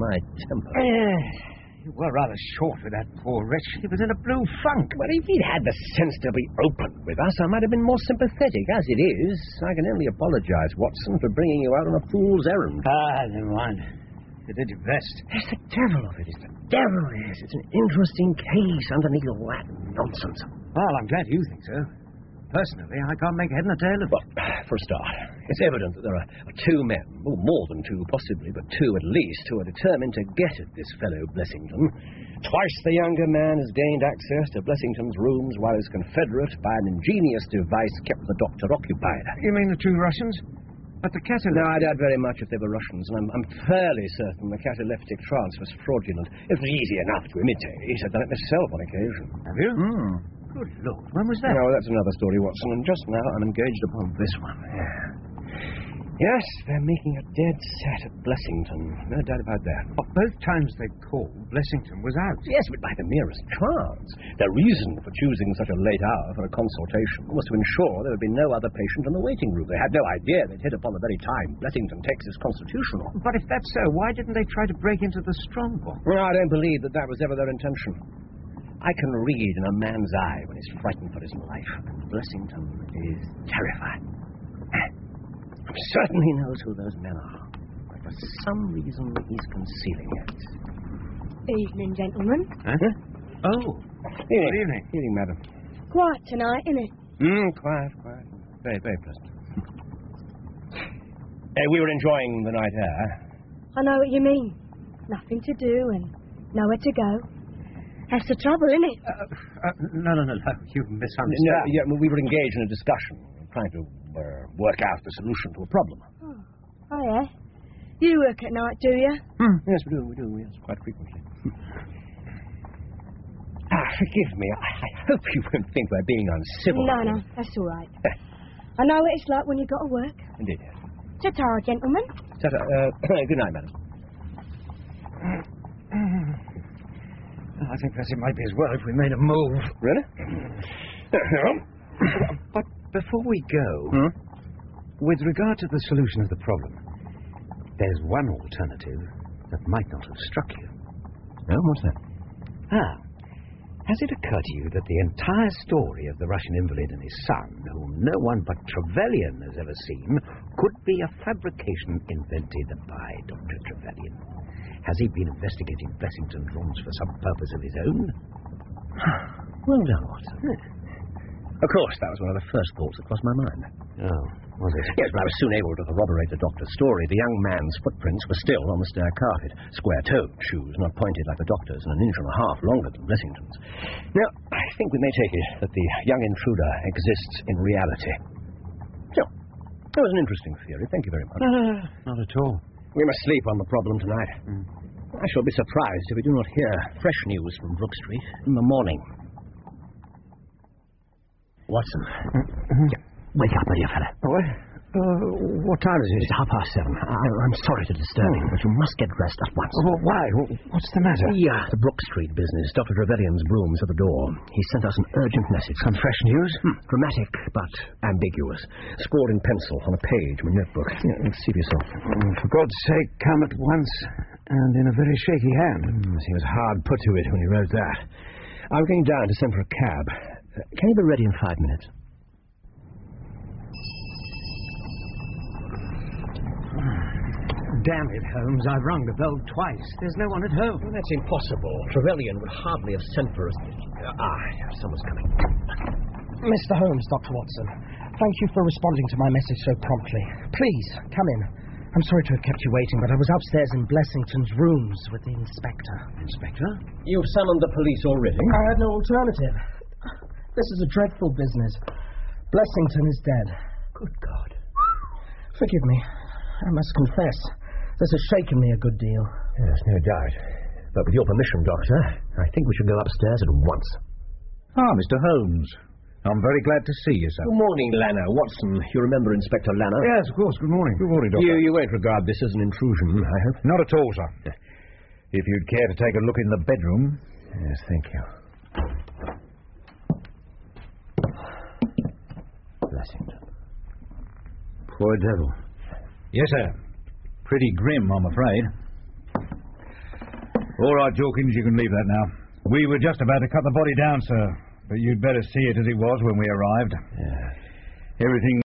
my temper. You were rather short with that poor wretch. He was in a blue funk. Well, if he'd had the sense to be open with us, I might have been more sympathetic. As it is, I can only apologize, Watson, for bringing you out on a fool's errand. Never mind. You did your best. It's the devil of it. It's the devil. Yes, it's an interesting case underneath all that nonsense. Well, I'm glad you think so. Personally, I can't make head and tail of it. Well, for a start, it's evident that there are two men, well, more than two possibly, but two at least, who are determined to get at this fellow Blessington. Twice the younger man has gained access to Blessington's rooms, while his confederate, by an ingenious device, kept the doctor occupied. You mean the two Russians? But the cataleptic... No, I doubt very much if they were Russians, and I'm fairly certain the cataleptic trance was fraudulent. It was easy enough to imitate. I've done it myself on occasion. Have you? Good Lord, when was that? No, that's another story, Watson, and just now I'm engaged upon this one. Yes, they're making a dead set at Blessington. No doubt about that. Well, both times they called, Blessington was out. Yes, but by the merest chance. Their reason for choosing such a late hour for a consultation was to ensure there would be no other patient in the waiting room. They had no idea they'd hit upon the very time Blessington takes his constitutional. But if that's so, why didn't they try to break into the strong box? Well, I don't believe that was ever their intention. I can read in a man's eye when he's frightened for his life. Blessington is terrified. I'm certain he knows who those men are. But for some reason, he's concealing it. Evening, gentlemen. Huh? Oh, good evening. Evening, madam. Quiet tonight, isn't it? Quiet. Very, very pleasant. We were enjoying the night air. I know what you mean. Nothing to do and nowhere to go. That's the trouble, isn't it? No. You've misunderstood. No, we were engaged in a discussion, trying to work out the solution to a problem. Oh, yeah? You work at night, do you? Yes, we do, yes, quite frequently. Forgive me. I hope you won't think we're being uncivil. No, that's all right. I know what it's like when you've got to work. Indeed, yes. Ta-ta, gentlemen. Ta-ta. Good night, madam. I think perhaps it might be as well if we made a move. Really? But before we go, with regard to the solution of the problem, there's one alternative that might not have struck you. No, what's that? Has it occurred to you that the entire story of the Russian invalid and his son, whom no one but Trevelyan has ever seen, could be a fabrication invented by Dr. Trevelyan? Has he been investigating Blessington's rooms for some purpose of his own? Well done, Watson. Of course, that was one of the first thoughts that crossed my mind. Oh, was it? Yes, but I was soon able to corroborate the doctor's story. The young man's footprints were still on the stair carpet. Square-toed shoes, not pointed like the doctor's, and an inch and a half longer than Blessington's. Now, I think we may take it that the young intruder exists in reality. So, that was an interesting theory. Thank you very much. Not at all. We must sleep on the problem tonight. I shall be surprised if we do not hear fresh news from Brook Street in the morning. Watson. Wake up, my dear fellow. What? What time is it? It's 7:30. I'm sorry to disturb you, but you must get dressed at once. Well, why? What's the matter? The Brook Street business. Dr. Trevelyan's brougham is at the door. He sent us an urgent message. Some fresh news? Dramatic, but ambiguous. Scored in pencil on a page of my notebook. See for yourself. For God's sake, come at once, and in a very shaky hand. He was hard put to it when he wrote that. I'm going down to send for a cab. Can you be ready in 5 minutes? Damn it, Holmes. I've rung the bell twice. There's no one at home. Well, that's impossible. Trevelyan would hardly have sent for us. Someone's coming. Mr. Holmes, Dr. Watson, thank you for responding to my message so promptly. Please, come in. I'm sorry to have kept you waiting, but I was upstairs in Blessington's rooms with the inspector. Inspector? You've summoned the police already? I had no alternative. This is a dreadful business. Blessington is dead. Good God. Forgive me. I must confess, this has shaken me a good deal. Yes, no doubt. But with your permission, Doctor, I think we should go upstairs at once. Mr. Holmes. I'm very glad to see you, sir. Good morning, Lanner. Watson, you remember Inspector Lanner? Yes, of course. Good morning. Good morning, Doctor. You won't regard this as an intrusion, I hope? Not at all, sir. If you'd care to take a look in the bedroom. Yes, thank you. Blessington. Poor devil. Yes, sir. Pretty grim, I'm afraid. All right, Jorkins, you can leave that now. We were just about to cut the body down, sir, but you'd better see it as it was when we arrived. Yeah. Everything